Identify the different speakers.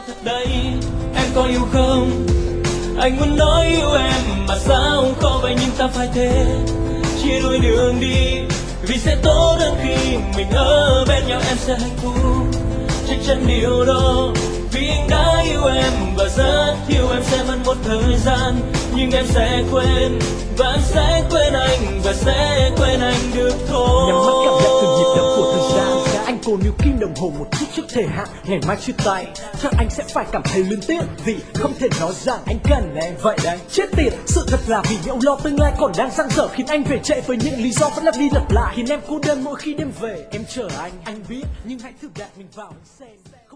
Speaker 1: thật đấy, em có yêu không? Anh muốn nói yêu em mà sao khó vậy, nhưng ta phải thế, chia đôi đường đi vì sẽ tốt hơn khi mình ở bên nhau. Em sẽ hạnh phúc, chắc chắn điều đó, vì anh đã yêu em và rất yêu em. Sẽ mất một thời gian nhưng em sẽ quên, và em sẽ quên anh và sẽ quên anh được thôi.
Speaker 2: Nhắm mắt cảm nhận từng nhịp đập của thời gian, anh cố níu kim đồng hồ một chút trước thời hạn. Ngày mai chia tay chắc anh sẽ phải cảm thấy luyến tiếc, vì không thể nói rằng anh cần em vậy đấy. Chết tiệt, sự thật là vì những lo tương lai còn đang dang dở, khiến anh về trễ với những lý do vẫn lặp đi lặp lại, khiến em cô đơn mỗi khi đêm về. Em chờ anh biết, nhưng hãy thử đặt mình vào xem.